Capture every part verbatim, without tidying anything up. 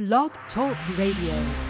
Blog Talk Radio.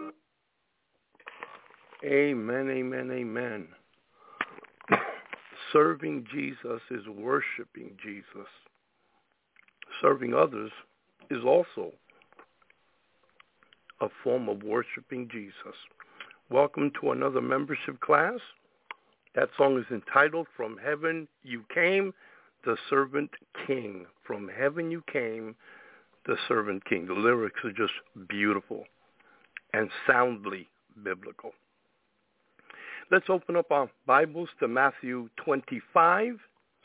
Amen, amen, amen. Serving Jesus is worshiping Jesus. Serving others is also a form of worshiping Jesus. Welcome to another membership class. That song is entitled From Heaven You Came, the Servant King. From Heaven You Came, the Servant King. The lyrics are just beautiful and soundly biblical. Let's open up our Bibles to Matthew twenty-five.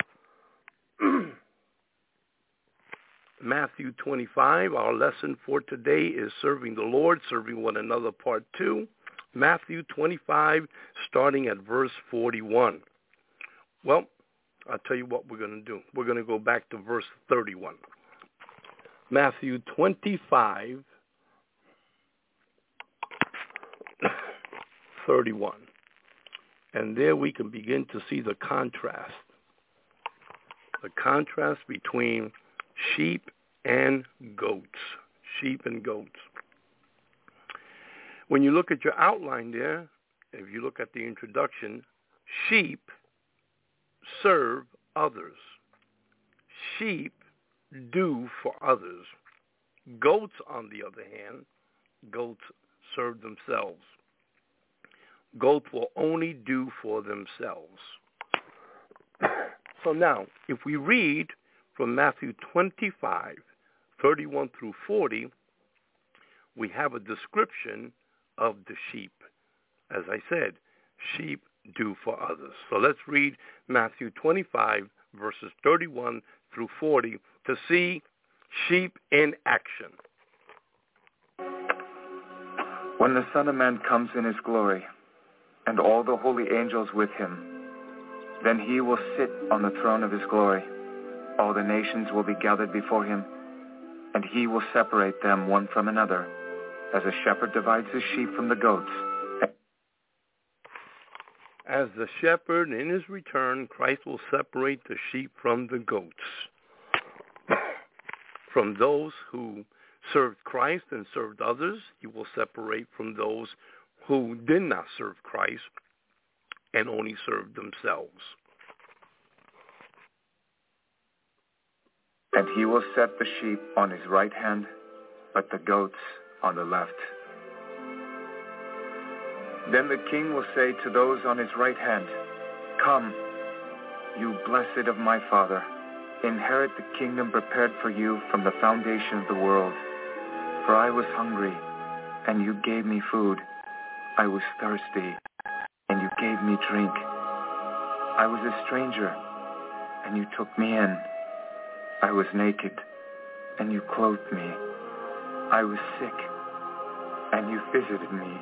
Matthew twenty-five, our lesson for today is Serving the Lord, Serving One Another, Part two. Matthew twenty-five, starting at verse forty-one. Well, I'll tell you what we're going to do. We're going to go back to verse thirty-one. Matthew twenty-five, thirty-one. And there we can begin to see the contrast. The contrast between sheep and goats. Sheep and goats. When you look at your outline there, if you look at the introduction, sheep serve others. Sheep do for others. Goats, on the other hand, goats serve themselves. Goats will only do for themselves. So now, if we read from Matthew twenty-five, thirty-one through forty, we have a description of the sheep. As I said, sheep do for others. So let's read Matthew twenty-five, verses thirty-one through forty to see sheep in action. When the Son of Man comes in his glory, and all the holy angels with him, then he will sit on the throne of his glory. All the nations will be gathered before him, and he will separate them one from another, as a shepherd divides his sheep from the goats. As the shepherd, in his return, Christ will separate the sheep from the goats. From those who served Christ and served others, he will separate from those who did not serve Christ and only served themselves. And he will set the sheep on his right hand, but the goats on the left. Then the king will say to those on his right hand, "Come, you blessed of my Father, inherit the kingdom prepared for you from the foundation of the world. For I was hungry, and you gave me food. I was thirsty, and you gave me drink. I was a stranger, and you took me in. I was naked, and you clothed me. I was sick, and you visited me.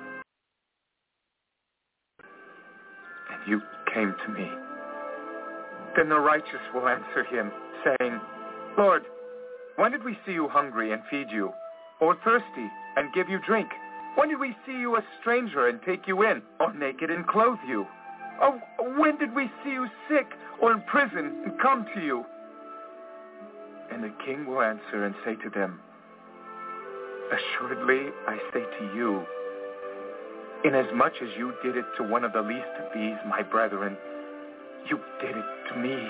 And you came to me." Then the righteous will answer him, saying, "Lord, when did we see you hungry and feed you, or thirsty and give you drink? When did we see you a stranger and take you in, or naked and clothe you? Or when did we see you sick or in prison and come to you?" And the king will answer and say to them, "Assuredly, I say to you, inasmuch as you did it to one of the least of these, my brethren, you did it to me."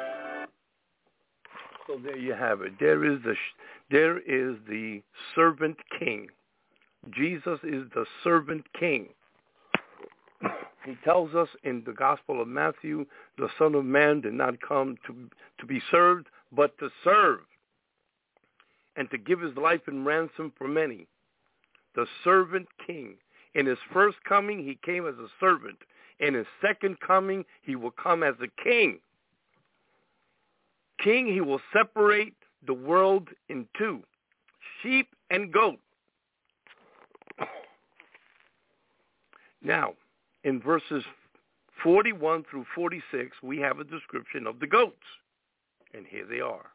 So there you have it. There is the there is the servant king. Jesus is the servant king. He tells us in the Gospel of Matthew, the Son of Man did not come to, to be served, but to serve, and to give his life in ransom for many. The servant king. In his first coming, he came as a servant. In his second coming, he will come as a king. King, he will separate the world in two, sheep and goat. Now, in verses forty-one through forty-six, we have a description of the goats. And here they are.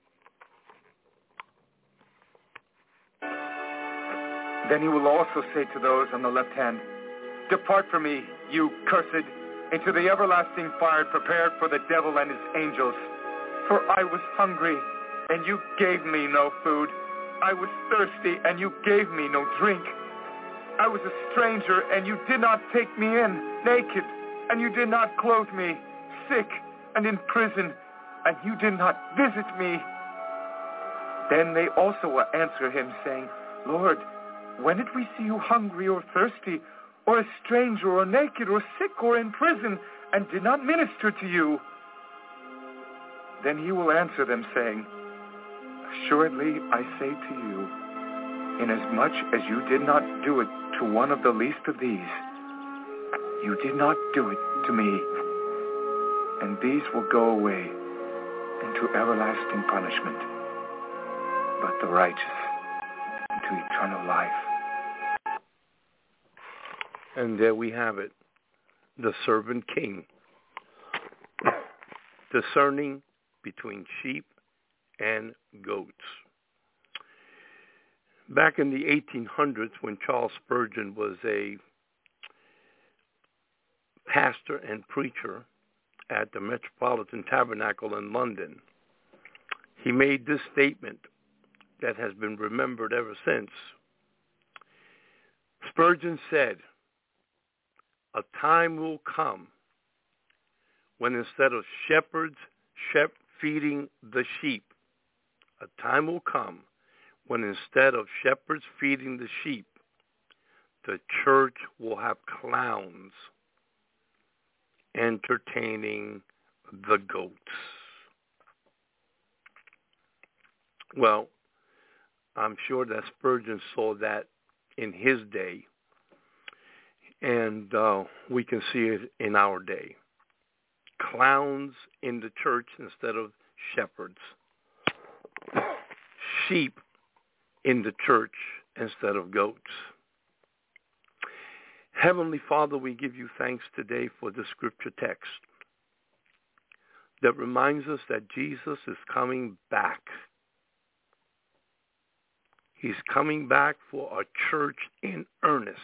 Then he will also say to those on the left hand, "Depart from me, you cursed, into the everlasting fire prepared for the devil and his angels. For I was hungry, and you gave me no food. I was thirsty, and you gave me no drink. I was a stranger, and you did not take me in, naked, and you did not clothe me, sick, and in prison, and you did not visit me. Then they also will answer him, saying, Lord, when did we see you hungry or thirsty, or a stranger or naked or sick or in prison, and did not minister to you? Then he will answer them, saying, Assuredly I say to you, inasmuch as you did not do it to one of the least of these, you did not do it to me. And these will go away into everlasting punishment, but the righteous into eternal life. And there we have it, the servant king, discerning between sheep and goats. Back in the eighteen hundreds, when Charles Spurgeon was a pastor and preacher at the Metropolitan Tabernacle in London, he made this statement that has been remembered ever since. Spurgeon said, a time will come when instead of shepherds shep- feeding the sheep, a time will come when instead of shepherds feeding the sheep, the church will have clowns entertaining the goats. Well, I'm sure that Spurgeon saw that in his day, and uh, we can see it in our day. Clowns in the church instead of shepherds. Sheep in the church instead of goats. Heavenly Father, we give you thanks today for the scripture text that reminds us that Jesus is coming back. He's coming back for a church in earnest,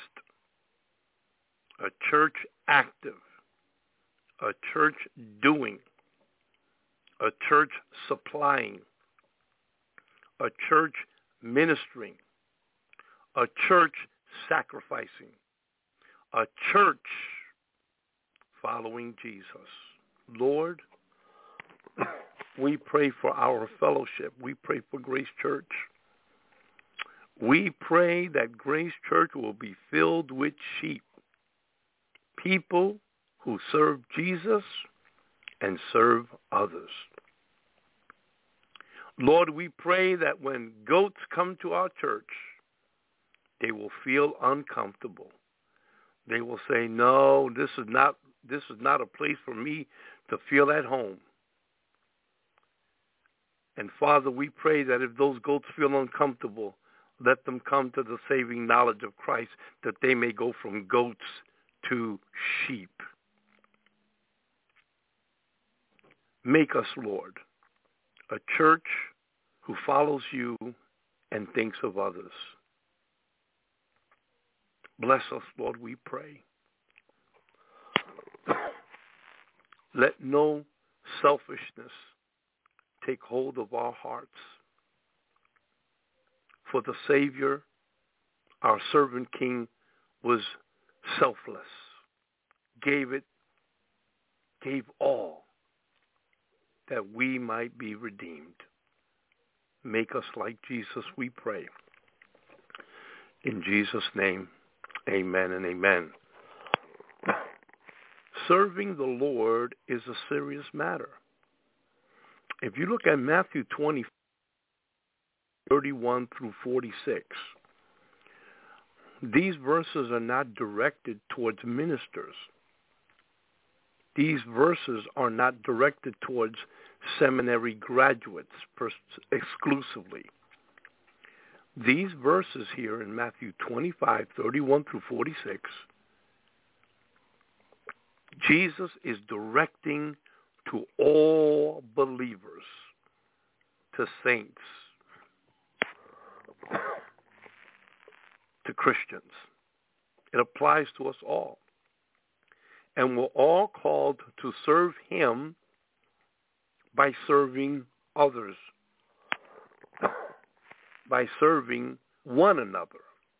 a church active, a church doing, a church supplying, a church ministering, a church sacrificing, a church following Jesus. Lord, we pray for our fellowship. We pray for Grace Church. We pray that Grace Church will be filled with sheep, people who serve Jesus and serve others. Lord, we pray that when goats come to our church, they will feel uncomfortable. They will say, no, this is not this is not a place for me to feel at home. And Father, we pray that if those goats feel uncomfortable, let them come to the saving knowledge of Christ, that they may go from goats to sheep. Make us, Lord, a church who follows you and thinks of others. Bless us, Lord, we pray. Let no selfishness take hold of our hearts. For the Savior, our servant King, was selfless, gave it, gave all, that we might be redeemed. Make us like Jesus, we pray. In Jesus' name, amen and amen. Serving the Lord is a serious matter. If you look at Matthew twenty, thirty-one through forty-six, these verses are not directed towards ministers. These verses are not directed towards seminary graduates exclusively. These verses here in Matthew twenty-five, thirty-one through forty-six, Jesus is directing to all believers, to saints, to Christians. It applies to us all. And we're all called to serve him by serving others, by serving one another.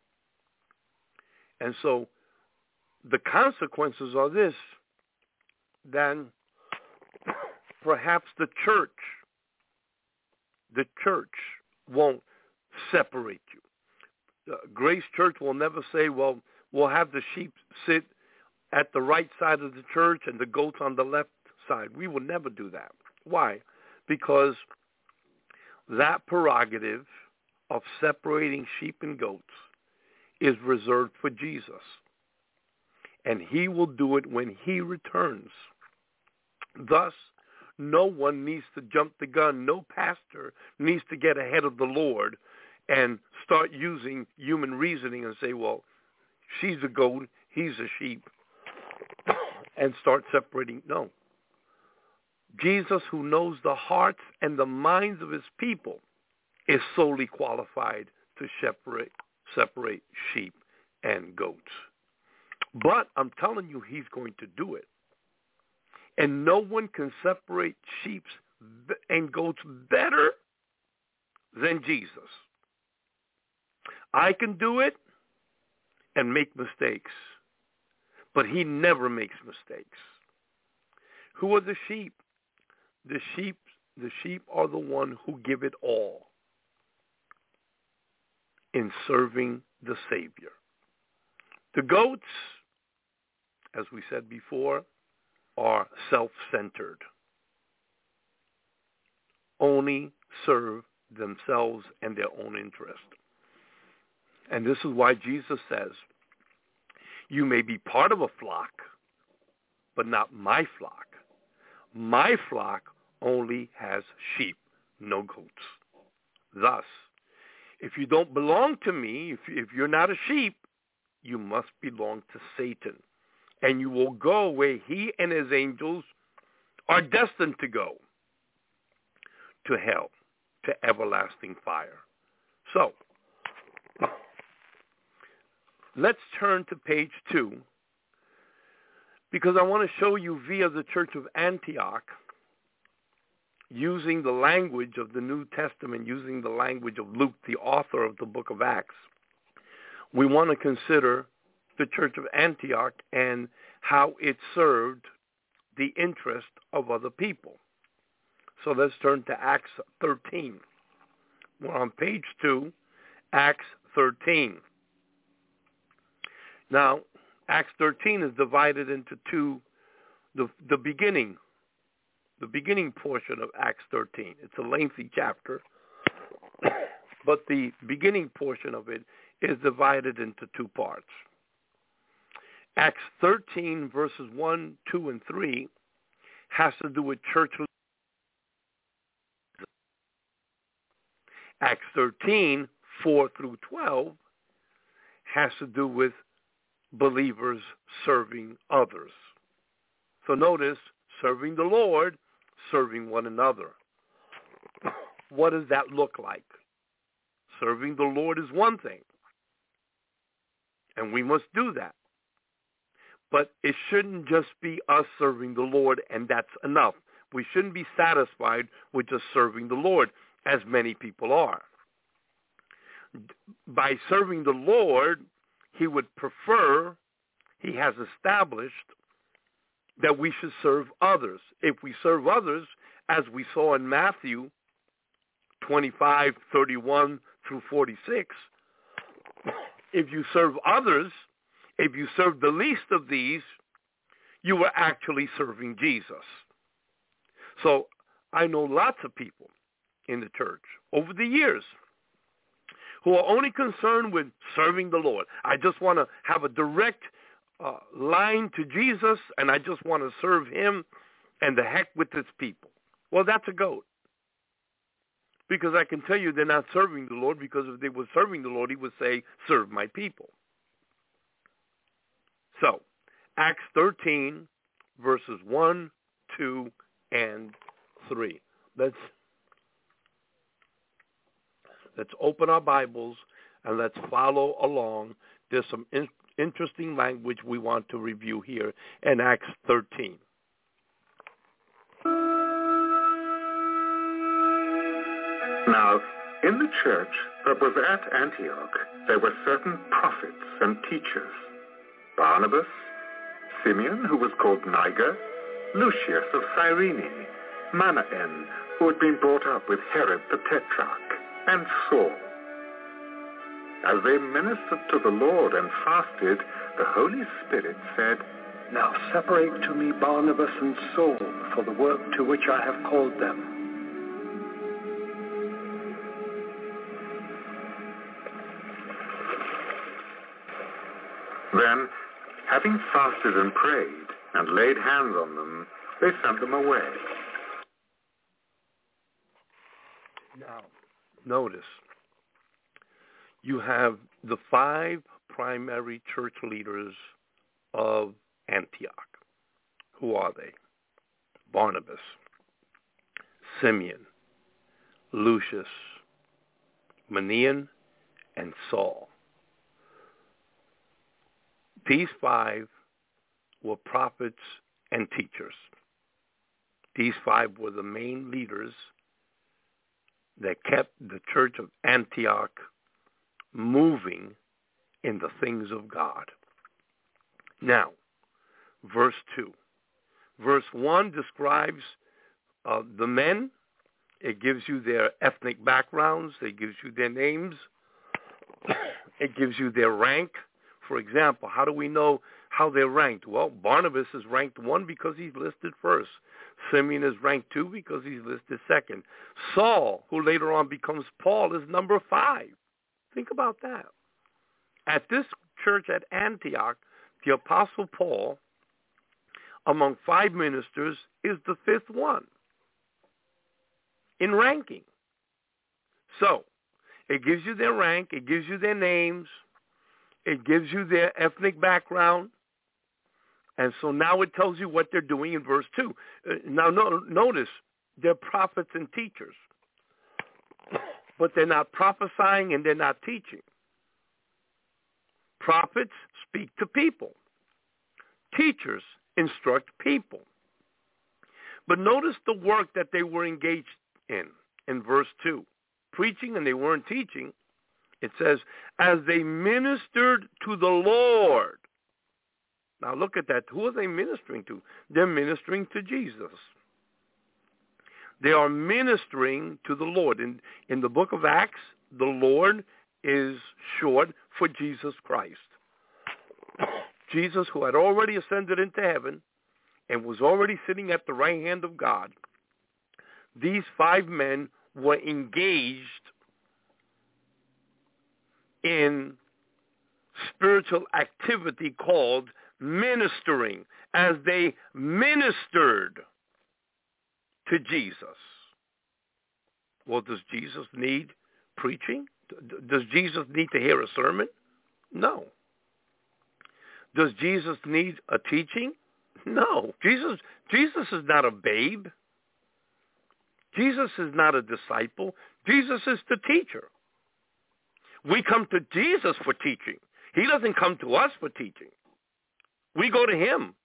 And so the consequences are this, then perhaps the church, the church won't separate you. Uh, Grace Church will never say, well, we'll have the sheep sit at the right side of the church and the goats on the left side. We will never do that. Why? Because that prerogative of separating sheep and goats is reserved for Jesus. And he will do it when he returns. Thus, no one needs to jump the gun. No pastor needs to get ahead of the Lord and start using human reasoning and say, well, she's a goat, he's a sheep, and start separating. No. Jesus, who knows the hearts and the minds of his people, is solely qualified to separate, separate sheep and goats. But I'm telling you, he's going to do it. And no one can separate sheep and goats better than Jesus. I can do it and make mistakes, but he never makes mistakes. Who are the sheep? The sheep, the sheep are the one who give it all in serving the Savior. The goats, as we said before, are self-centered, only serve themselves and their own interest. And this is why Jesus says, you may be part of a flock, but not my flock. My flock only has sheep, no goats. Thus, if you don't belong to me, if, if you're not a sheep, you must belong to Satan. And you will go where he and his angels are destined to go, to hell, to everlasting fire. So, let's turn to page two, because I want to show you via the Church of Antioch, using the language of the New Testament, using the language of Luke, the author of the book of Acts, we want to consider the Church of Antioch and how it served the interest of other people. So let's turn to Acts thirteen. We're on page two, Acts thirteen. Now, Acts thirteen is divided into two, the, the beginning, the beginning portion of Acts thirteen. It's a lengthy chapter, but the beginning portion of it is divided into two parts. Acts thirteen, verses one, two, and three has to do with church. Acts thirteen, four through twelve has to do with believers serving others. So notice, serving the Lord, serving one another. What does that look like? Serving the Lord is one thing, and we must do that. But it shouldn't just be us serving the Lord and that's enough. We shouldn't be satisfied with just serving the Lord, as many people are. By serving the Lord, he would prefer, he has established, that we should serve others. If we serve others, as we saw in Matthew twenty-five, thirty-one through forty-six, if you serve others, if you serve the least of these, you are actually serving Jesus. So I know lots of people in the church over the years who are only concerned with serving the Lord. I just want to have a direct uh, line to Jesus, and I just want to serve him, and the heck with his people. Well, that's a goat. Because I can tell you they're not serving the Lord, because if they were serving the Lord, he would say, serve my people. So, Acts thirteen, verses one, two, and three. Let's let's open our Bibles and let's follow along. There's some in, interesting language we want to review here in Acts thirteen. Now, in the church that was at Antioch, there were certain prophets and teachers: Barnabas, Simeon, who was called Niger, Lucius of Cyrene, Manaen, who had been brought up with Herod the Tetrarch, and Saul. As they ministered to the Lord and fasted, the Holy Spirit said, "Now separate to me Barnabas and Saul for the work to which I have called them." Then, having fasted and prayed and laid hands on them, they sent them away. Now, notice, you have the five primary church leaders of Antioch. Who are they? Barnabas, Simeon, Lucius, Manaen, and Saul. These five were prophets and teachers. These five were the main leaders that kept the church of Antioch moving in the things of God. Now, verse two. Verse one describes uh, the men. It gives you their ethnic backgrounds. It gives you their names. It gives you their rank. For example, how do we know how they're ranked? Well, Barnabas is ranked one because he's listed first. Simeon is ranked two because he's listed second. Saul, who later on becomes Paul, is number five. Think about that. At this church at Antioch, the Apostle Paul, among five ministers, is the fifth one in ranking. So, it gives you their rank, it gives you their names, it gives you their ethnic background, and so now it tells you what they're doing in verse two. Uh, now no, notice, they're prophets and teachers, but they're not prophesying and they're not teaching. Prophets speak to people. Teachers instruct people. But notice the work that they were engaged in, in verse two. Preaching, and they weren't teaching. It says, as they ministered to the Lord. Now look at that. Who are they ministering to? They're ministering to Jesus. They are ministering to the Lord. In, in the book of Acts, the Lord is short for Jesus Christ. Jesus, who had already ascended into heaven and was already sitting at the right hand of God, these five men were engaged in spiritual activity called ministering, as they ministered to Jesus. Well, does Jesus need preaching? Does Jesus need to hear a sermon? No. Does Jesus need a teaching? No. Jesus, Jesus is not a babe. Jesus is not a disciple. Jesus is the teacher. We come to Jesus for teaching. He doesn't come to us for teaching. We go to him.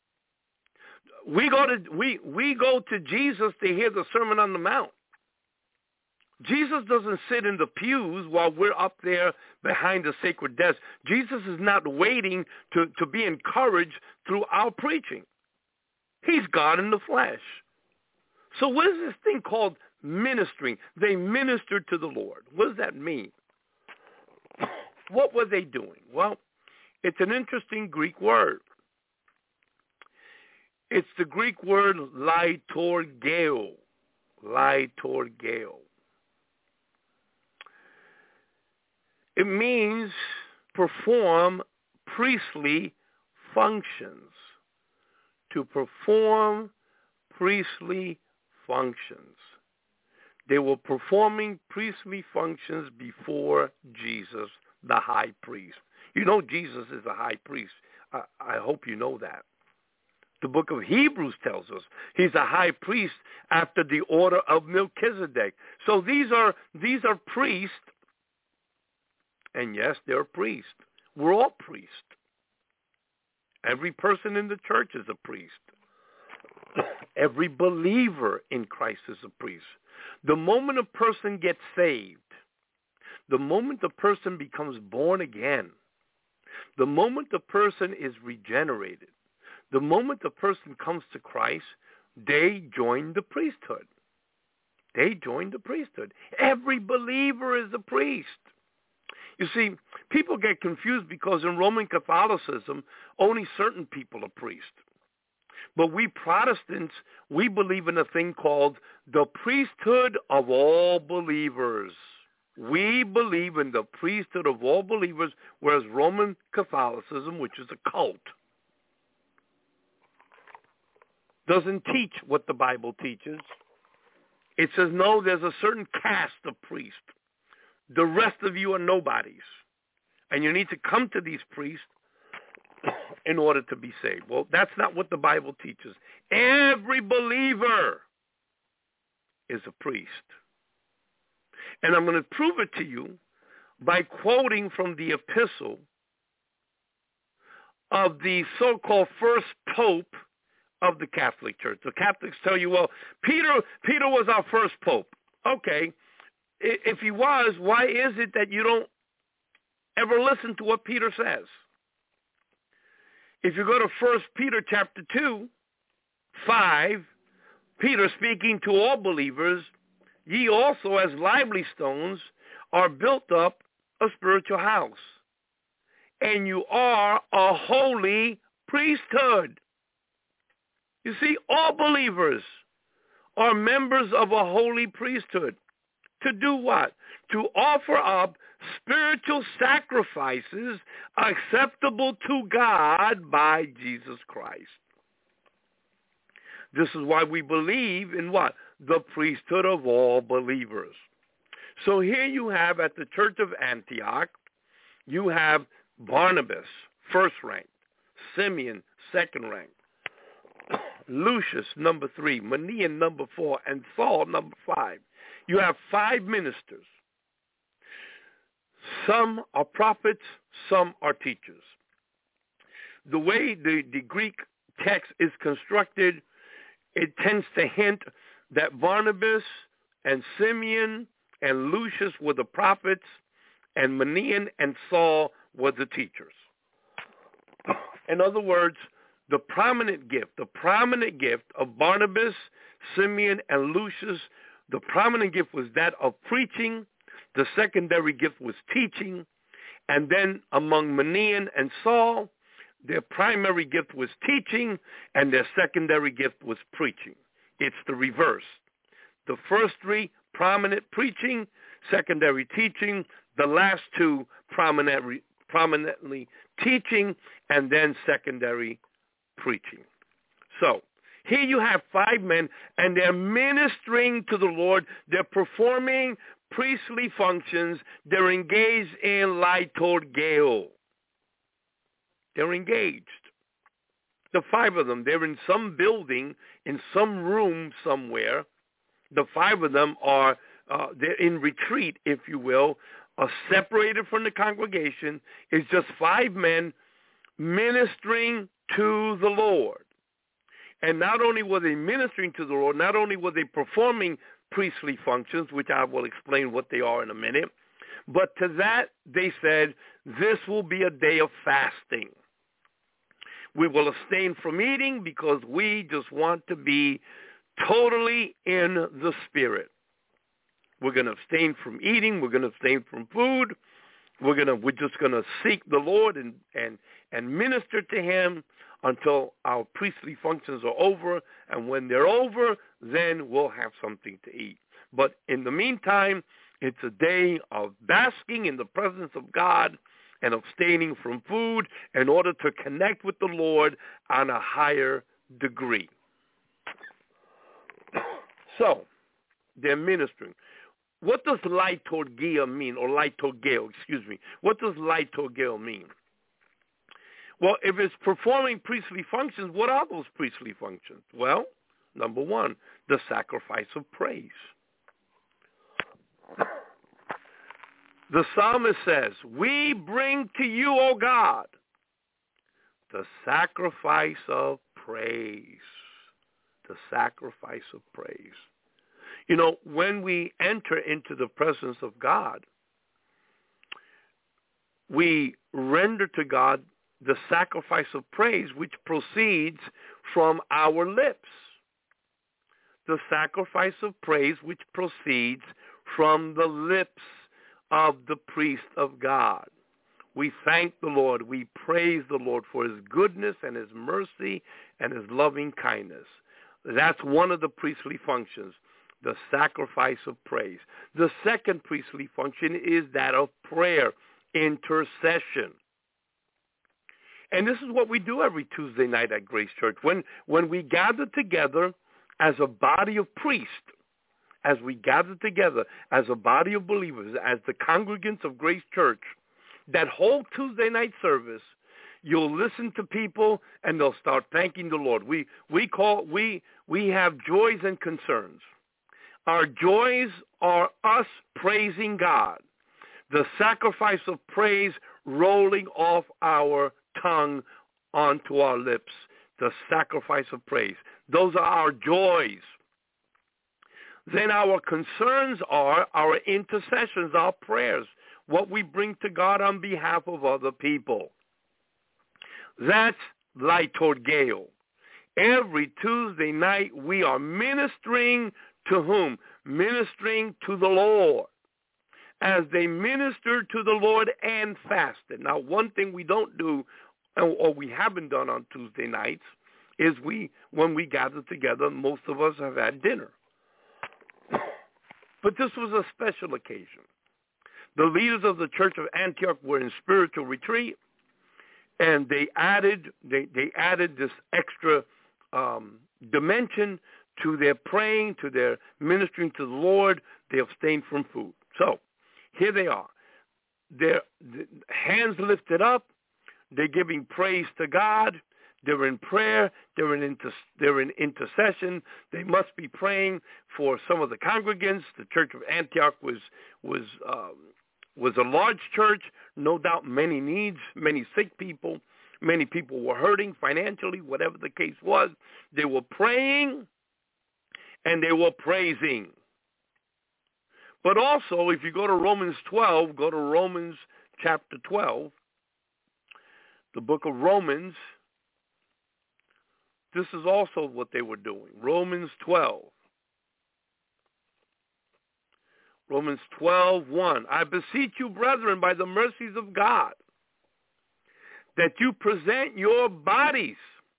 We go to we we go to Jesus to hear the Sermon on the Mount. Jesus doesn't sit in the pews while we're up there behind the sacred desk. Jesus is not waiting to, to be encouraged through our preaching. He's God in the flesh. So what is this thing called ministering? They ministered to the Lord. What does that mean? What were they doing? Well, it's an interesting Greek word. It's the Greek word liturgeo. Liturgeo. It means perform priestly functions. To perform priestly functions. They were performing priestly functions before Jesus, the high priest. You know Jesus is a high priest. I, I hope you know that. The book of Hebrews tells us he's a high priest after the order of Melchizedek. So these are these are priests, and yes, they're priests. We're all priests. Every person in the church is a priest. Every believer in Christ is a priest. The moment a person gets saved, the moment the person becomes born again, the moment the person is regenerated, the moment the person comes to Christ, they joined the priesthood. They joined the priesthood. Every believer is a priest. You see, people get confused because in Roman Catholicism, only certain people are priests. But we Protestants, we believe in a thing called the priesthood of all believers. We believe in the priesthood of all believers, whereas Roman Catholicism, which is a cult, doesn't teach what the Bible teaches. It says, no, there's a certain caste of priests. The rest of you are nobodies. And you need to come to these priests in order to be saved. Well, that's not what the Bible teaches. Every believer is a priest. And I'm going to prove it to you by quoting from the epistle of the so-called first pope of the Catholic Church. The Catholics tell you, well, Peter, Peter was our first pope. Okay. If he was, why is it that you don't ever listen to what Peter says? If you go to First Peter chapter two, five, Peter speaking to all believers, ye also as lively stones are built up a spiritual house, and you are a holy priesthood. You see, all believers are members of a holy priesthood. To do what? To offer up spiritual sacrifices acceptable to God by Jesus Christ. This is why we believe in what? The priesthood of all believers. So here you have at the Church of Antioch, you have Barnabas, first rank, Simeon, second rank, Lucius, number three, Manaen, number four, and Saul, number five. You have five ministers. Some are prophets, some are teachers. The way the, the Greek text is constructed, it tends to hint that Barnabas and Simeon and Lucius were the prophets, and Manaen and Saul were the teachers. In other words, the prominent gift, the prominent gift of Barnabas, Simeon, and Lucius, the prominent gift was that of preaching. The secondary gift was teaching. And then among Manaen and Saul, their primary gift was teaching, and their secondary gift was preaching. It's the reverse. The first three, prominent preaching, secondary teaching. The last two, prominent, prominently teaching, and then secondary preaching. So here you have five men, and they're ministering to the Lord. They're performing priestly functions. They're engaged in liturgeo. They're engaged. The five of them, they're in some building, in some room somewhere. The five of them are, uh, they're in retreat, if you will, are separated from the congregation. It's just five men ministering to the Lord. And not only were they ministering to the Lord, not only were they performing priestly functions, which I will explain what they are in a minute, but to that they said, this will be a day of fasting. We will abstain from eating because we just want to be totally in the Spirit. We're going to abstain from eating. We're going to abstain from food. We're going to, we're just going to seek the Lord and, and, and minister to him until our priestly functions are over. And when they're over, then we'll have something to eat. But in the meantime, it's a day of basking in the presence of God and abstaining from food in order to connect with the Lord on a higher degree. So, they're ministering. What does liturgia mean, or liturgeo, excuse me? What does liturgeo mean? Well, if it's performing priestly functions, what are those priestly functions? Well, number one, the sacrifice of praise. The psalmist says, we bring to you, O God, the sacrifice of praise. The sacrifice of praise. You know, when we enter into the presence of God, we render to God the sacrifice of praise which proceeds from our lips. the sacrifice of praise which proceeds from the lips of the priest of God. We thank the Lord. We praise the Lord for his goodness and his mercy and his loving kindness. That's one of the priestly functions, the sacrifice of praise. The second priestly function is that of prayer, intercession. And this is what we do every Tuesday night at Grace Church. When, when we gather together as a body of priests, as we gather together as a body of believers, as the congregants of Grace Church, that whole Tuesday night service, you'll listen to people and they'll start thanking the Lord. We we call we we have joys and concerns. Our joys are us praising God, the sacrifice of praise rolling off our tongue onto our lips, the sacrifice of praise. Those are our joys. Then our concerns are our intercessions, our prayers, what we bring to God on behalf of other people. That's liturgeo. Every Tuesday night we are ministering to whom? Ministering to the Lord. As they minister to the Lord and fasted. Now, one thing we don't do, or we haven't done on Tuesday nights, is we, when we gather together, most of us have had dinner. But this was a special occasion. The leaders of the Church of Antioch were in spiritual retreat, and they added they, they added this extra um, dimension to their praying, to their ministering to the Lord. They abstained from food. So here they are. Their hands lifted up. They're giving praise to God. They're in prayer. They're in, inter- they're in intercession. They must be praying for some of the congregants. The Church of Antioch was was um, was a large church. No doubt many needs, many sick people. Many people were hurting financially, whatever the case was. They were praying and they were praising. But also, if you go to Romans twelve, go to Romans chapter twelve, the book of Romans. This is also what they were doing. Romans twelve. Romans twelve, one. I beseech you, brethren, by the mercies of God, that you present your bodies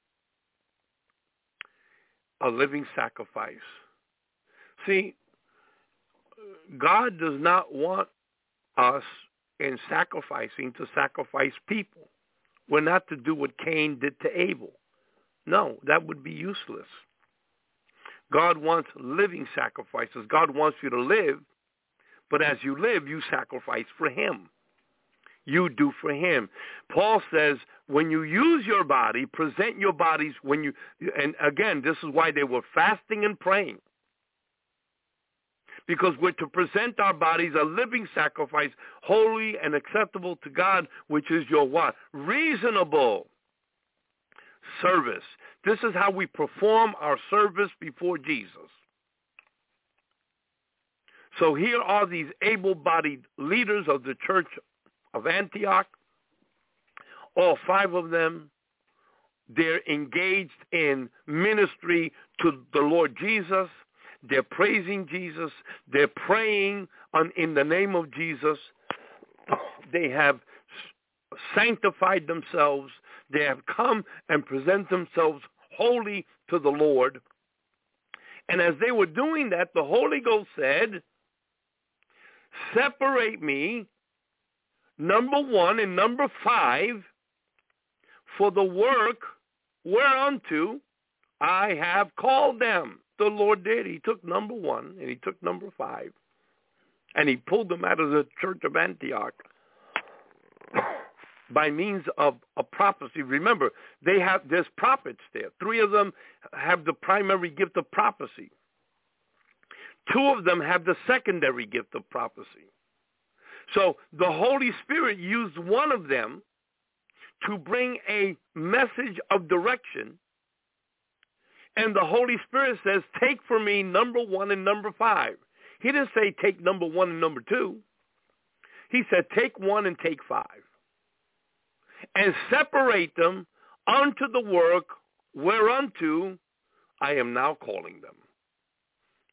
a living sacrifice. See, God does not want us in sacrificing to sacrifice people. We're not to do what Cain did to Abel. No, that would be useless. God wants living sacrifices. God wants you to live, but as you live, you sacrifice for him. You do for him. Paul says, when you use your body, present your bodies when you, and again, this is why they were fasting and praying. Because we're to present our bodies a living sacrifice, holy and acceptable to God, which is your what? Reasonable service. This is how we perform our service before Jesus. So here are these able-bodied leaders of the Church of Antioch. All five of them, they're engaged in ministry to the Lord Jesus. They're praising Jesus. They're praying on, in the name of Jesus. They have sanctified themselves. They have come and present themselves holy to the Lord. And as they were doing that, the Holy Ghost said, separate me, number one, and number five, for the work whereunto I have called them. The Lord did. He took number one and he took number five. And he pulled them out of the Church of Antioch by means of a prophecy. Remember, they have there's prophets there. Three of them have the primary gift of prophecy. Two of them have the secondary gift of prophecy. So the Holy Spirit used one of them to bring a message of direction. And the Holy Spirit says, take for me number one and number five. He didn't say take number one and number two. He said take one and take five. And separate them unto the work whereunto I am now calling them.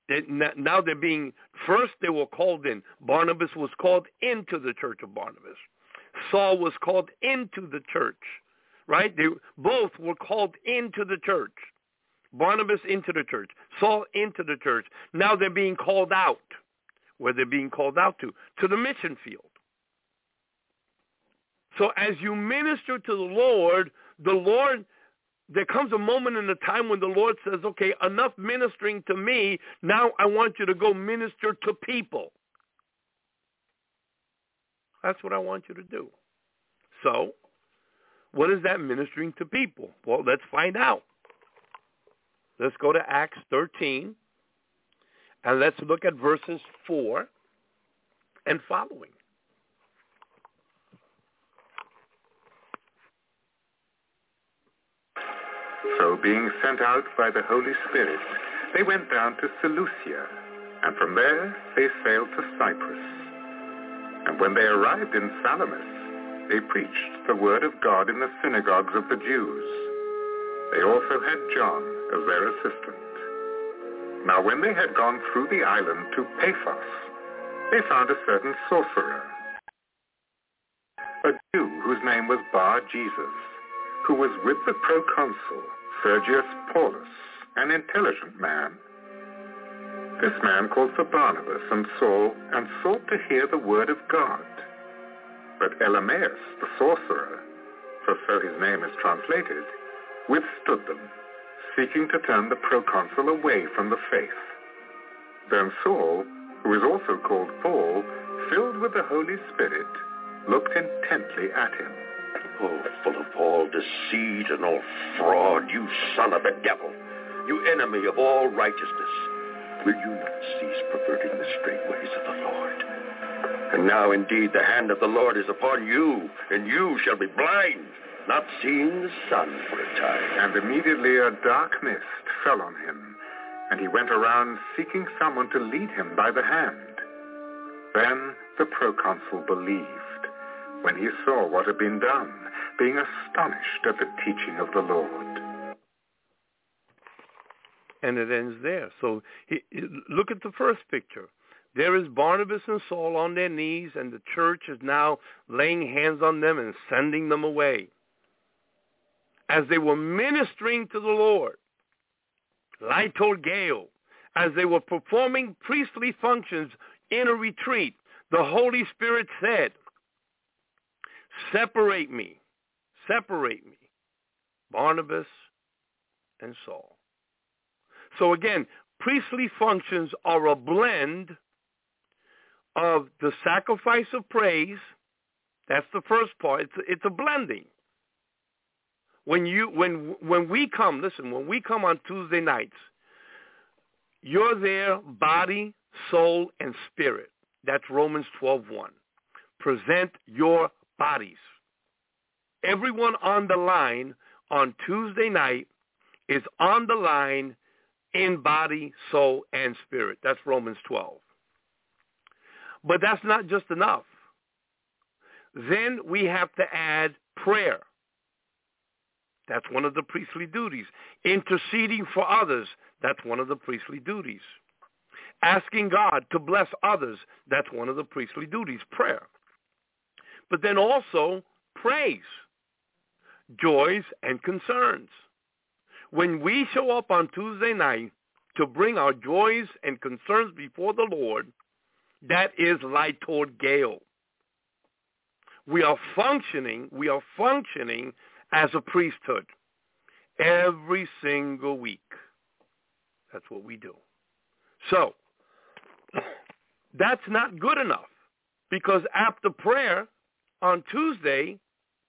They, now they're being, first they were called in. Barnabas was called into the church of Barnabas. Saul was called into the church, right? They both were called into the church. Barnabas into the church. Saul into the church. Now they're being called out. Where they're being called out to? To the mission field. So as you minister to the Lord, the Lord, there comes a moment in the time when the Lord says, okay, enough ministering to me. Now I want you to go minister to people. That's what I want you to do. So, what is that ministering to people? Well, let's find out. Let's go to Acts thirteen, and let's look at verses four and following. So being sent out by the Holy Spirit, they went down to Seleucia, and from there they sailed to Cyprus. And when they arrived in Salamis, they preached the word of God in the synagogues of the Jews. They also had John as their assistant. Now when they had gone through the island to Paphos, they found a certain sorcerer, a Jew whose name was Bar-Jesus, who was with the proconsul Sergius Paulus, an intelligent man. This man called for Barnabas and Saul and sought to hear the word of God. But Elymaeus, the sorcerer, for so his name is translated, withstood them, seeking to turn the proconsul away from the faith. Then Saul, who is also called Paul, filled with the Holy Spirit, looked intently at him. Oh, full of all deceit and all fraud, you son of a devil, you enemy of all righteousness, will you not cease perverting the straight ways of the Lord? And now indeed the hand of the Lord is upon you, and you shall be blind, not seeing the sun for a time. And immediately a dark mist fell on him, and he went around seeking someone to lead him by the hand. Then the proconsul believed when he saw what had been done, being astonished at the teaching of the Lord. And it ends there. So he, look at the first picture. There is Barnabas and Saul on their knees, and the church is now laying hands on them and sending them away. As they were ministering to the Lord, liturgeo, as they were performing priestly functions in a retreat, the Holy Spirit said, separate me, separate me, Barnabas and Saul. So again, priestly functions are a blend of the sacrifice of praise. That's the first part. It's, it's a blending. When you when when we come, listen, when we come on Tuesday nights, you're there, body, soul, and spirit. That's Romans twelve one. Present your bodies. Everyone on the line on Tuesday night is on the line in body, soul, and spirit. That's Romans twelve. But that's not just enough. Then we have to add prayer. That's one of the priestly duties. Interceding for others. That's one of the priestly duties. Asking God to bless others. That's one of the priestly duties, prayer. But then also praise, joys, and concerns. When we show up on Tuesday night to bring our joys and concerns before the Lord, that is liturgeo. We are functioning, we are functioning as a priesthood every single week. That's what we do. So, that's not good enough, because after prayer on Tuesday,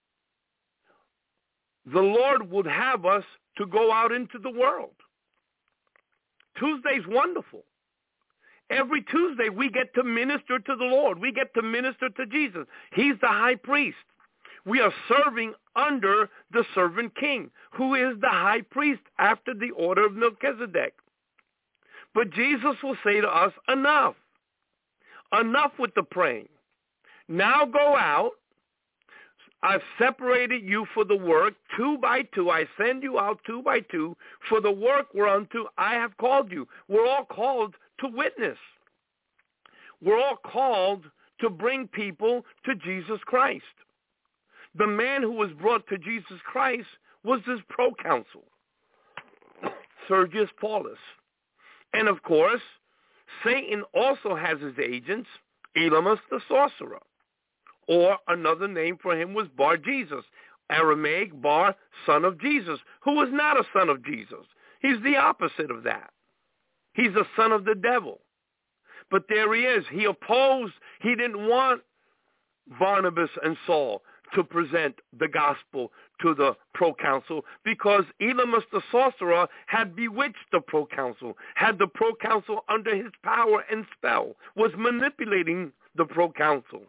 the Lord would have us to go out into the world. Tuesday's wonderful. Every Tuesday we get to minister to the Lord. We get to minister to Jesus. He's the high priest. We are serving under the servant king, who is the high priest after the order of Melchizedek. But Jesus will say to us, enough. Enough with the praying. Now go out. I've separated you for the work, two by two. I send you out two by two for the work whereunto I have called you. We're all called to witness. We're all called to bring people to Jesus Christ. The man who was brought to Jesus Christ was this proconsul, Sergius Paulus. And of course, Satan also has his agents, Elymas the sorcerer, or another name for him was Bar-Jesus, Aramaic Bar, son of Jesus, who was not a son of Jesus. He's the opposite of that. He's a son of the devil. But there he is. He opposed, he didn't want Barnabas and Saul to present the gospel to the proconsul because Elymas the sorcerer had bewitched the proconsul, had the proconsul under his power and spell, was manipulating the proconsul.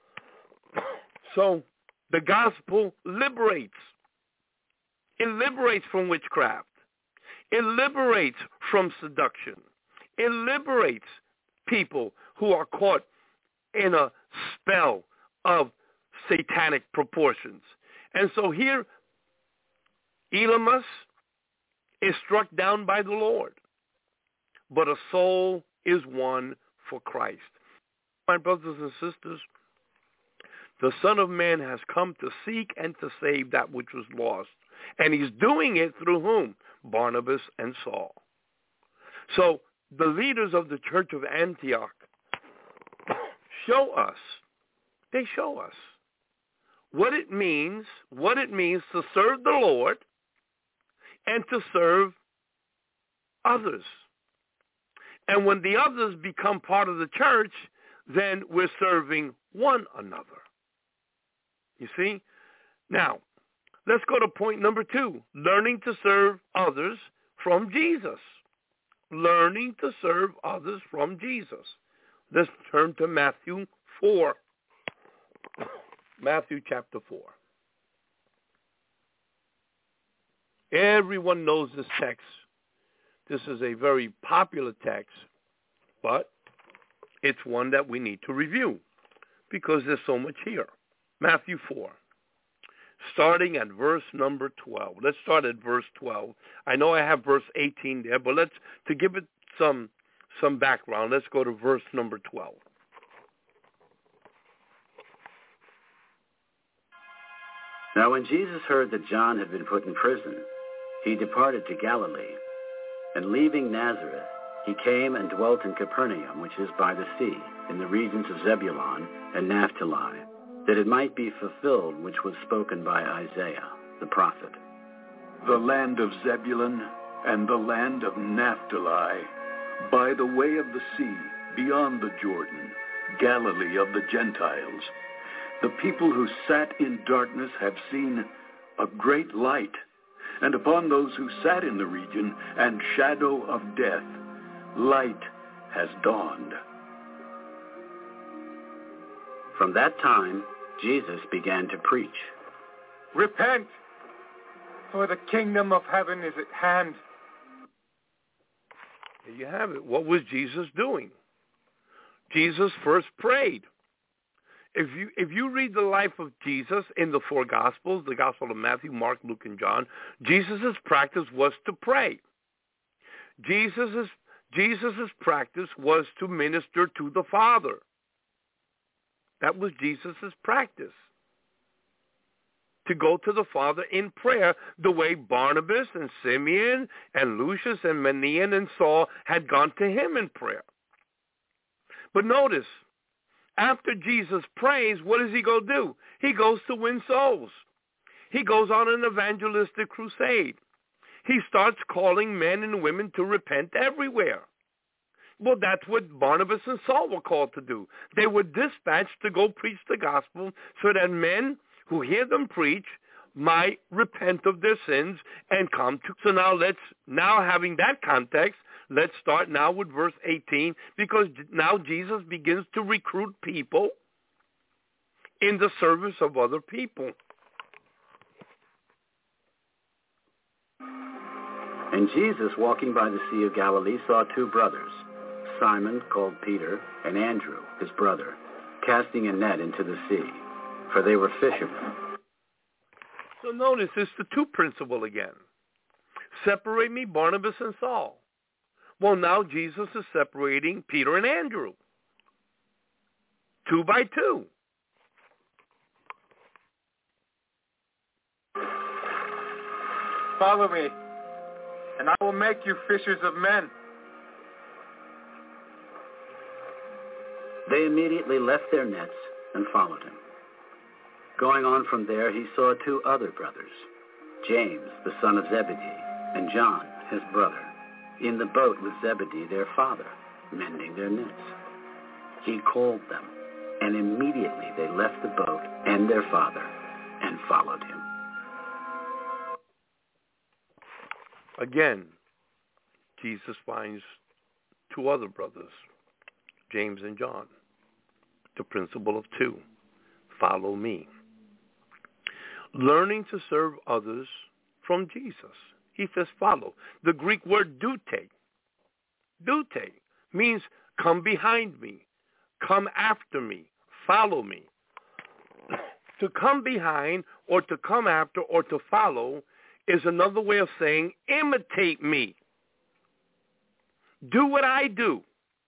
So the gospel liberates. It liberates from witchcraft. It liberates from seduction. It liberates people who are caught in a spell of satanic proportions. And so here, Elymas is struck down by the Lord, but a soul is won for Christ. My brothers and sisters, the Son of Man has come to seek and to save that which was lost. And he's doing it through whom? Barnabas and Saul. So the leaders of the church of Antioch show us, they show us what it means, what it means to serve the Lord and to serve others. And when the others become part of the church, then we're serving one another. You see? Now, let's go to point number two, learning to serve others from Jesus. Learning to serve others from Jesus. Let's turn to Matthew four. Matthew chapter four. Everyone knows this text. This is a very popular text, but it's one that we need to review because there's so much here. Matthew four, starting at verse number twelve. Let's start at verse twelve. I know I have verse eighteen there, but let's, to give it some some background, let's go to verse number twelve. Now when Jesus heard that John had been put in prison, he departed to Galilee, and leaving Nazareth, he came and dwelt in Capernaum, which is by the sea, in the regions of Zebulun and Naphtali, that it might be fulfilled which was spoken by Isaiah, the prophet. The land of Zebulun and the land of Naphtali, by the way of the sea, beyond the Jordan, Galilee of the Gentiles. The people who sat in darkness have seen a great light, and upon those who sat in the region and shadow of death, light has dawned. From that time, Jesus began to preach. Repent, for the kingdom of heaven is at hand. There you have it. What was Jesus doing? Jesus first prayed. If you if you read the life of Jesus in the four Gospels, the Gospel of Matthew, Mark, Luke, and John, Jesus' practice was to pray. Jesus' Jesus' practice was to minister to the Father. That was Jesus' practice. To go to the Father in prayer, the way Barnabas and Simeon and Lucius and Manaen and Saul had gone to him in prayer. But notice, after Jesus prays, what does he go do? He goes to win souls. He goes on an evangelistic crusade. He starts calling men and women to repent everywhere. Well, that's what Barnabas and Saul were called to do. They were dispatched to go preach the gospel so that men who hear them preach might repent of their sins and come to. So now let's, now having that context, let's start now with verse eighteen, because now Jesus begins to recruit people in the service of other people. And Jesus, walking by the Sea of Galilee, saw two brothers, Simon, called Peter, and Andrew, his brother, casting a net into the sea, for they were fishermen. So notice it's the two principle again. Separate me, Barnabas and Saul. Well, now Jesus is separating Peter and Andrew, two by two. Follow me, and I will make you fishers of men. They immediately left their nets and followed him. Going on from there, he saw two other brothers, James, the son of Zebedee, and John, his brother, in the boat with Zebedee, their father, mending their nets. He called them, and immediately they left the boat and their father and followed him. Again, Jesus finds two other brothers, James and John. The principle of two. Follow me. Learning to serve others from Jesus. He says follow. The Greek word dute. Dute means come behind me. Come after me. Follow me. To come behind or to come after or to follow is another way of saying imitate me. Do what I do.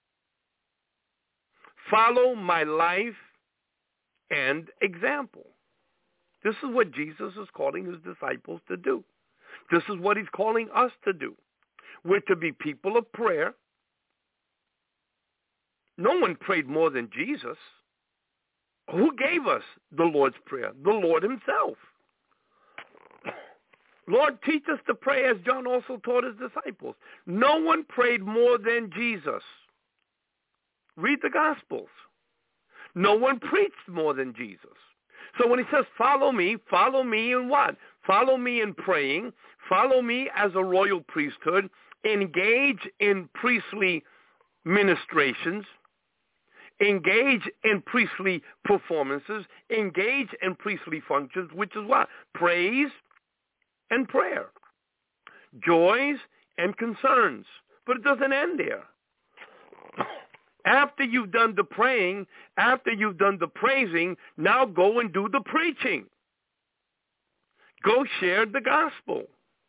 Follow my life and example. This is what Jesus is calling his disciples to do. This is what he's calling us to do. We're to be people of prayer. No one prayed more than Jesus. Who gave us the Lord's Prayer? The Lord himself. Lord, teach us to pray as John also taught his disciples. No one prayed more than Jesus. Read the Gospels. No one preached more than Jesus. So when he says, follow me, follow me in what? Follow me in praying. Follow me as a royal priesthood. Engage in priestly ministrations. Engage in priestly performances. Engage in priestly functions, which is what? Praise and prayer. Joys and concerns. But it doesn't end there. After you've done the praying, after you've done the praising, now go and do the preaching. Go share the gospel.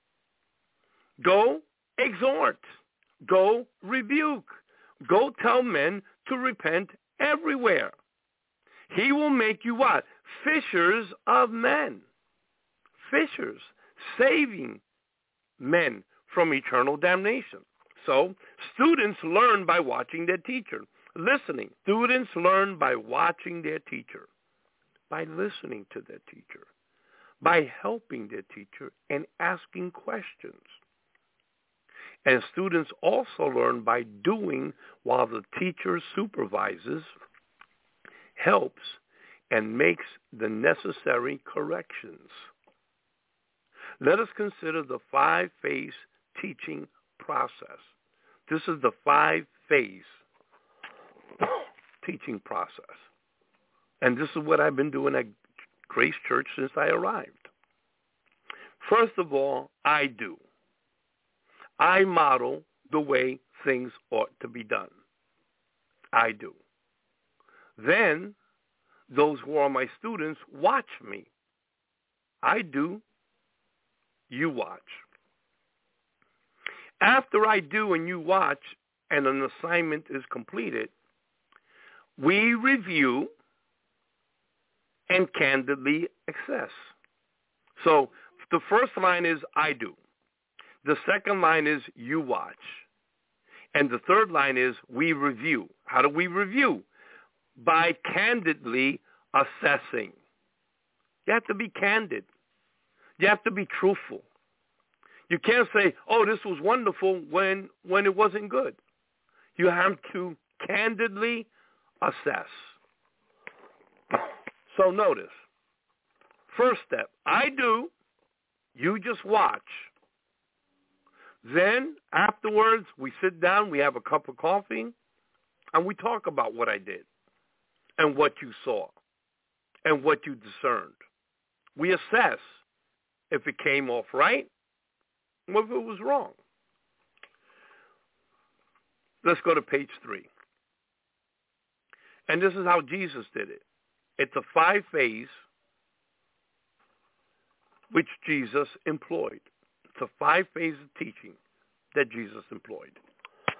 Go exhort. Go rebuke. Go tell men to repent everywhere. He will make you what? Fishers of men. Fishers. Saving men from eternal damnation. So students learn by watching their teacher. Listening. Students learn by watching their teacher. By listening to their teacher. By helping their teacher and asking questions. And students also learn by doing while the teacher supervises, helps, and makes the necessary corrections. Let us consider the five-phase teaching process. This is the five-phase teaching process. And this is what I've been doing at Grace Church since I arrived. First of all, I do. I model the way things ought to be done. I do. Then, those who are my students watch me. I do. You watch. After I do and you watch and an assignment is completed, we review and candidly assess. So the first line is I do. The second line is you watch. And the third line is we review. How do we review? By candidly assessing. You have to be candid. You have to be truthful. You can't say, oh, this was wonderful when when it wasn't good. You have to candidly assess. So notice, first step, I do, you just watch. Then afterwards, we sit down, we have a cup of coffee, and we talk about what I did and what you saw and what you discerned. We assess if it came off right or if it was wrong. Let's go to page three. And this is how Jesus did it. It's a five-phase which Jesus employed. It's a five-phase of teaching that Jesus employed.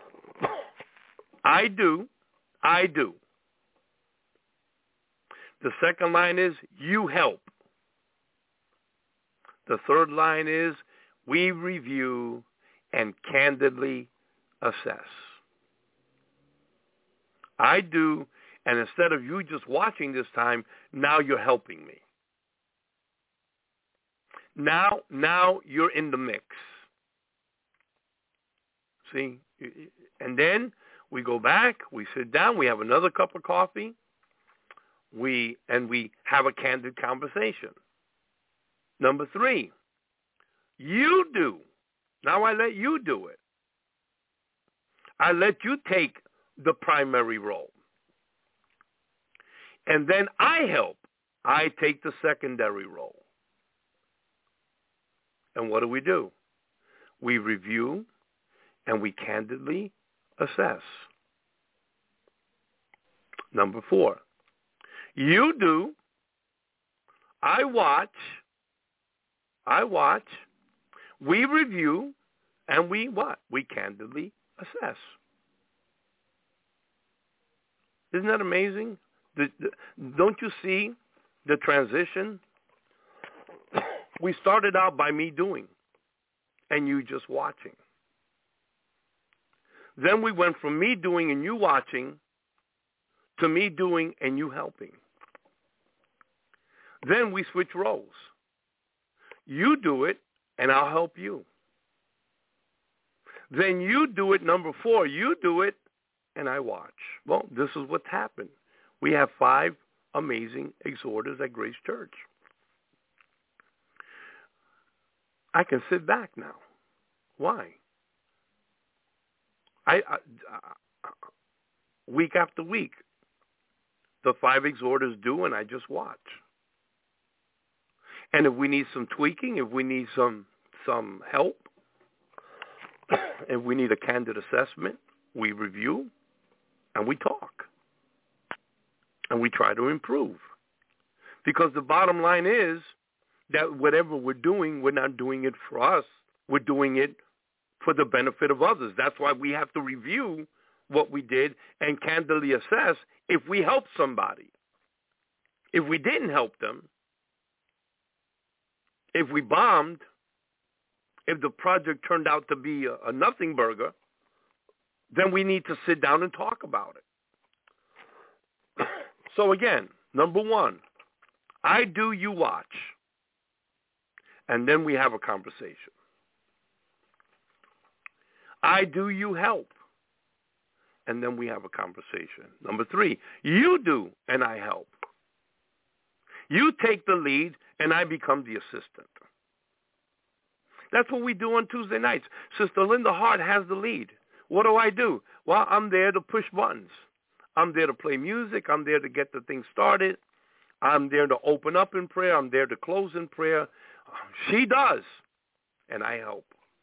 I do. I do. The second line is you help. The third line is we review and candidly assess. I do, and instead of you just watching this time, now you're helping me. Now, now you're in the mix. See? And then we go back, we sit down, we have another cup of coffee, we and we have a candid conversation. Number three, you do. Now I let you do it. I let you take the primary role. And then I help. I take the secondary role. And what do we do? We review and we candidly assess. Number four, you do. I watch. I watch. We review and we what? We candidly assess. Isn't that amazing? The, the, don't you see the transition? We started out by me doing and you just watching. Then we went from me doing and you watching to me doing and you helping. Then we switch roles. You do it and I'll help you. Then you do it, number four, you do it and I watch. Well, this is what's happened. We have five amazing exhorters at Grace Church. I can sit back now. Why? I, I, I week after week, the five exhorters do, and I just watch. And if we need some tweaking, if we need some some help, if we need a candid assessment, we review and we talk. And we try to improve. Because the bottom line is that whatever we're doing, we're not doing it for us. We're doing it for the benefit of others. That's why we have to review what we did and candidly assess if we helped somebody. If we didn't help them, if we bombed, if the project turned out to be a, a nothing burger, then we need to sit down and talk about it. So again, number one, I do, you watch. And then we have a conversation. I do, you help. And then we have a conversation. Number three, you do and I help. You take the lead and I become the assistant. That's what we do on Tuesday nights. Sister Linda Hart has the lead. What do I do? Well, I'm there to push buttons. I'm there to play music. I'm there to get the thing started. I'm there to open up in prayer. I'm there to close in prayer. She does, and I help.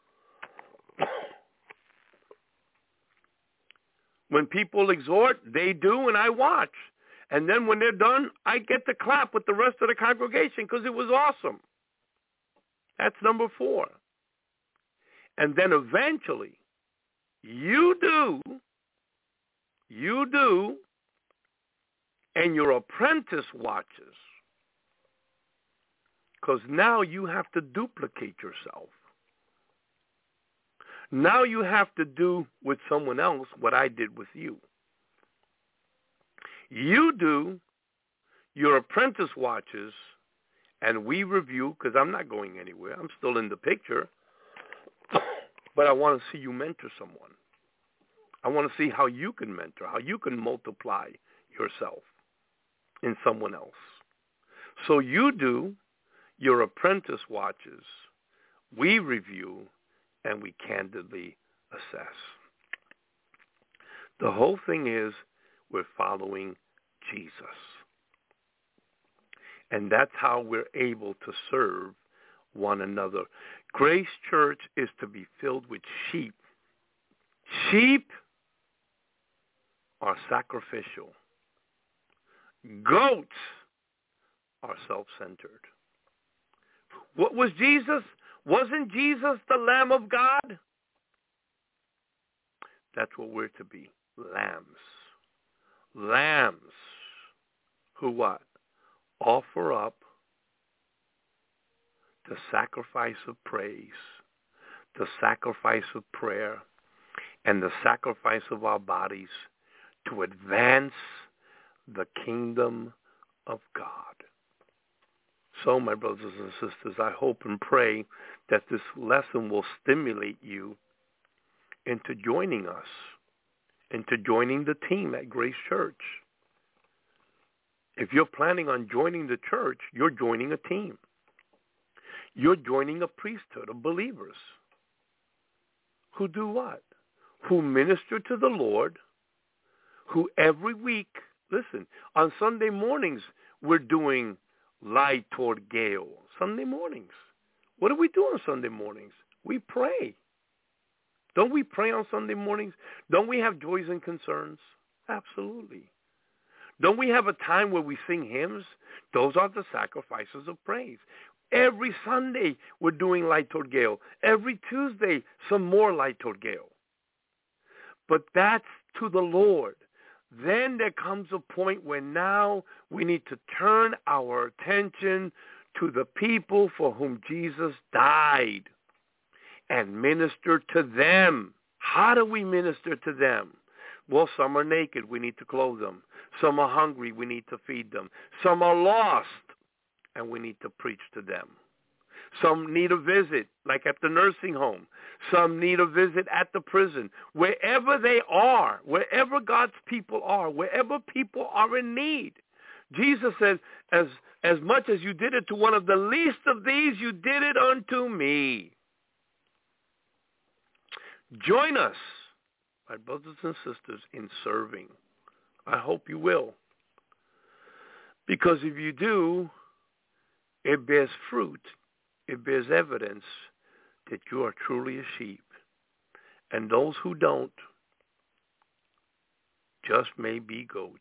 When people exhort, they do, and I watch. And then when they're done, I get to clap with the rest of the congregation because it was awesome. That's number four. And then eventually, you do, you do, and your apprentice watches. Because now you have to duplicate yourself. Now you have to do with someone else what I did with you. You do, your apprentice watches, and we review, because I'm not going anywhere. I'm still in the picture. But I want to see you mentor someone. I want to see how you can mentor, how you can multiply yourself in someone else. So you do, your apprentice watches, we review, and we candidly assess. The whole thing is we're following Jesus. And that's how we're able to serve one another. Grace Church is to be filled with sheep. Sheep are sacrificial. Goats are self-centered. What was Jesus? Wasn't Jesus the Lamb of God? That's what we're to be. lambs. Lambs who what? Offer up the sacrifice of praise, the sacrifice of prayer, and the sacrifice of our bodies to advance the kingdom of God. So, my brothers and sisters, I hope and pray that this lesson will stimulate you into joining us, into joining the team at Grace Church. If you're planning on joining the church, you're joining a team. You're joining a priesthood of believers who do what? Who minister to the Lord, who every week, listen, on Sunday mornings, we're doing Liturgeo. Sunday mornings. What do we do on Sunday mornings? We pray. Don't we pray on Sunday mornings? Don't we have joys and concerns? Absolutely. Don't we have a time where we sing hymns? Those are the sacrifices of praise. Every Sunday, we're doing Liturgeo. Every Tuesday, some more Liturgeo. But that's to the Lord. Then there comes a point where now we need to turn our attention to the people for whom Jesus died and minister to them. How do we minister to them? Well, some are naked. We need to clothe them. Some are hungry. We need to feed them. Some are lost, and we need to preach to them. Some need a visit, like at the nursing home. Some need a visit at the prison. Wherever they are, wherever God's people are, wherever people are in need. Jesus says, as, as much as you did it to one of the least of these, you did it unto me. Join us, my brothers and sisters, in serving. I hope you will. Because if you do, it bears fruit. It bears evidence that you are truly a sheep. And those who don't just may be goats.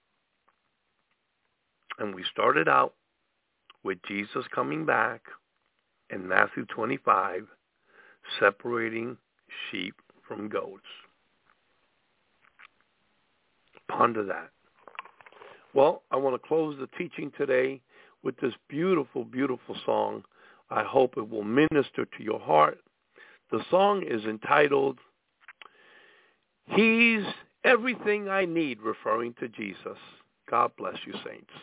And we started out with Jesus coming back in Matthew twenty-five, separating sheep from goats. Ponder that. Well, I want to close the teaching today with this beautiful, beautiful song. I hope it will minister to your heart. The song is entitled, He's Everything I Need, referring to Jesus. God bless you, saints.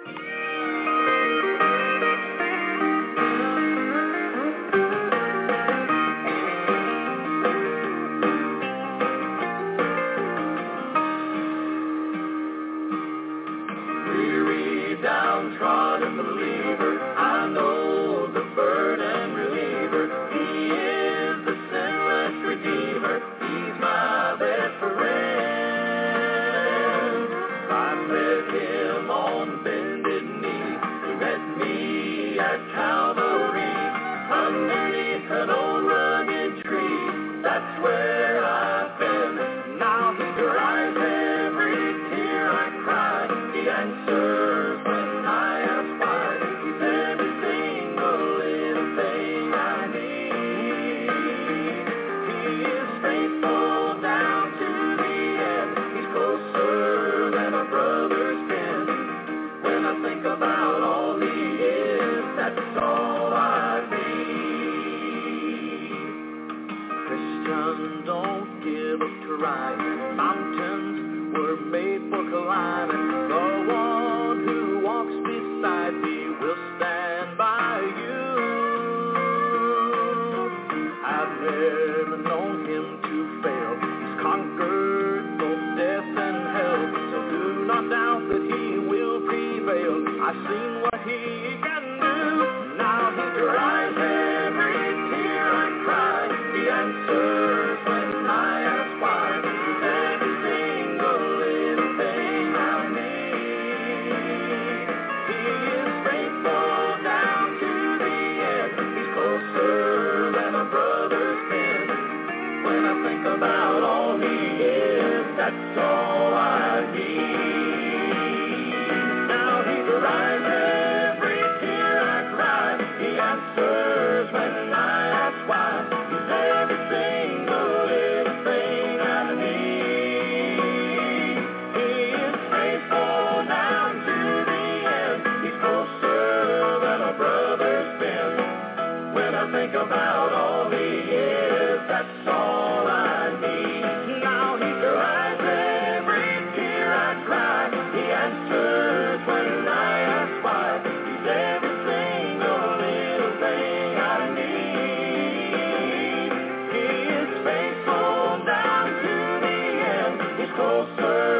Weary, downtrodden believer, I know the burden reliever. He is the sinless redeemer. He's my best friend. I met him on bended knee. He met me at Calvary, underneath an old rugged tree. That's where I've been. Now he dries every tear I cry. He answers when I ask why. He's every single little thing I need. He is faithful down to the end. He's closer than a brother's been. When I think about all he is, that's all I need. Christians, don't give up trying. Mountains were made for climbing. The one who walks beside me will stand by you. I've never known him to fail. He's conquered both death and hell. So do not doubt that he will prevail. I've seen what he can do. Now he dries every tear I cry. He answers when I ask why. He's every single little thing I need. He is faithful down to the end. He's closer than a brother's been. When I think about all he is, that's all I need. Now he rises. think about all the years, that's all I need. Now he dries every tear I cry. He answers when I ask why. He's every single little thing I need. He is faithful down to the end. He's closer